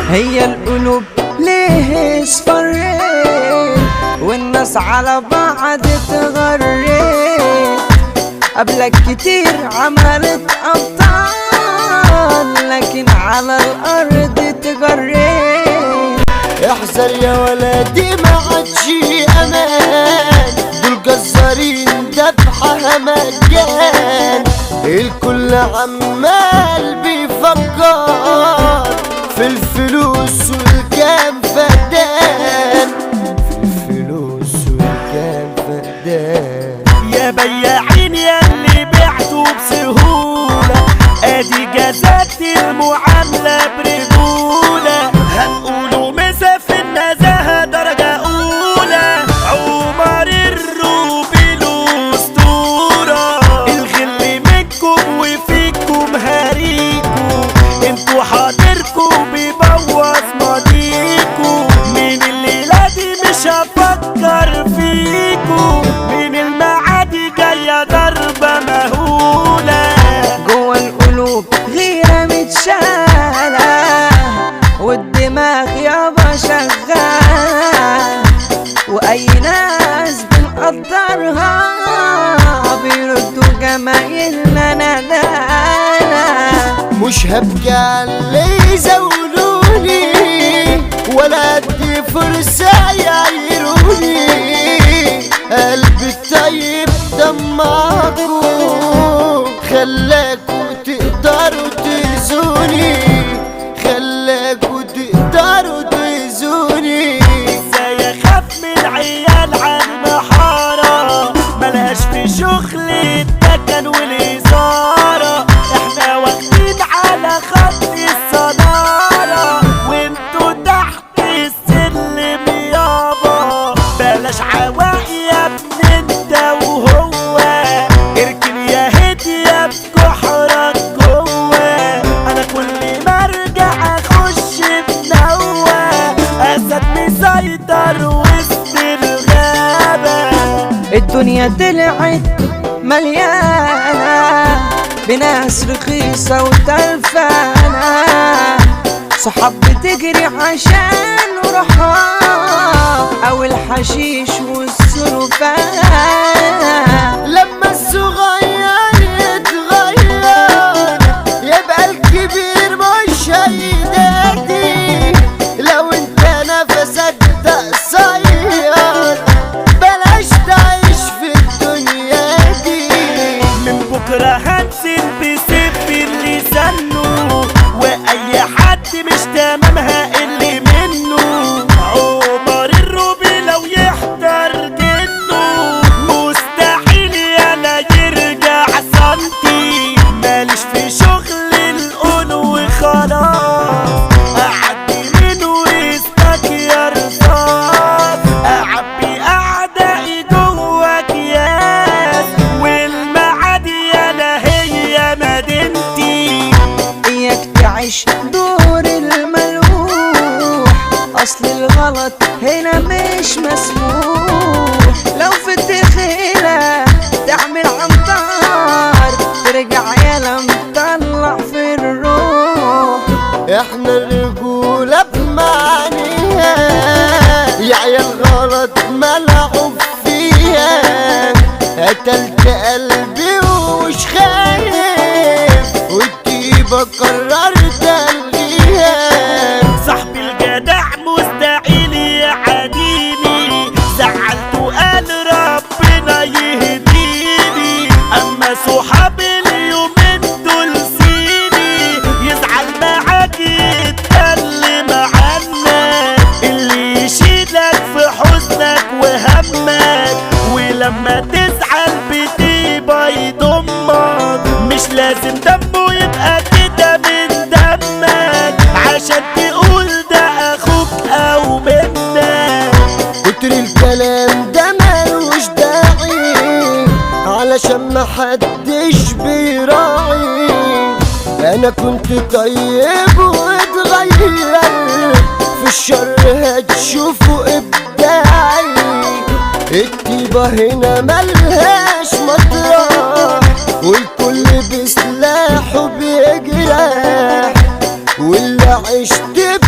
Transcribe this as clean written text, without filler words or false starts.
هي القلوب ليه اصفرت والناس على بعض تغرت. قبلك كتير عملت أبطال لكن على الأرض تجريت. احذر يا ولدي ما عادش امان، دول جزارين دفعها مجان. الكل عمال بيفكر في الفلوس والكام فدان، في الفلوس والكام فدان. يا بياعين يا اللي بعتوا بسهولة، ادي جزات المعاملة برجولة. هنقولوا مسا في النزاهة درجة أولى، عمر الروبي له أسطورة. الغل منكم وفيكم هاريكم، انتوا حاضركم بيبوظ ماضيكم. من الليلة دي مش هفكر فيكم، من المعادي جاية ضربة مهولة. جوا القلوب غيرة متشالة والدماغ يابا شغالة، وأي ناس بنقدرها بيردوا جمايلنا ندالة. مش هبكي على اللي يزولوني ولا ادي فرصة يعيروني. قلبي الطيب دمعكوا خلاكوا تقدروا تأذوني، خلاكوا تقدروا تأذوني. ازاي اخاف من عيال عن محارة ملهاش في شغل الدكن والإثارة. احنا واخدين على خط الصدارة وانتوا تحت السلم يابا. بلاش عواقي يا ابن انت وهو، اركن يا هدية بكحرك جوه. انا كل ما ارجع اخش بنوة، اسد مسيطر وسط الغابة. الدنيا طلعت مليانة بناس رخيصة وتلفانة، صحاب بتجري عشان روحها أو الحشيش والسلوفان. لما الصغير يتغير يبقى الكبير مش هيدادي. لو انت نفسك قصير بلاش تعيش في الدنيا دي. من بكرة هنزل بسيف اللي سنه، واي حد مش تمامها اللي منه. عمر الروبي لو يحضر جنه مستحيل يلا يرجع سنتي. ماليش في شغل القول وخلاص، اعدي منه وسطك يا رصاص. اعبي اعدائي جوا اكياس، والمعادي يلا هي مدينتي. إياك تعيش دور الملوح، أصل الغلط هنا مش مسموح. لو في الدخيلة تعمل عنتر ترجع يالا مطلع في الروح. احنا الرجولة بمعنيها يا عيال غلط ملعوب فيها. قتلت قلبي ومش خايف والطيبة قررت الغيها. صاحبي الجدع مستحيل يعاديني، زعلته قال ربنا يهديني. اما صحابي اليومين دول سيني، يزعل معاك يتكلم عنك، اللي يشيلك في حزنك وهمك. ولما تزعل بتبقى يضمك، مش لازم دمه يبقى كده من دمك عشان تقول ده اخوك او منك. كتر الكلام ده ملوش داعي علشان محدش بيراعي. انا كنت طيب واتغير في الشر هتشوفوا ابداعي. الطيبة هنا ملهاش مطرح والكل بسلاحه بيجرح، واللي عشت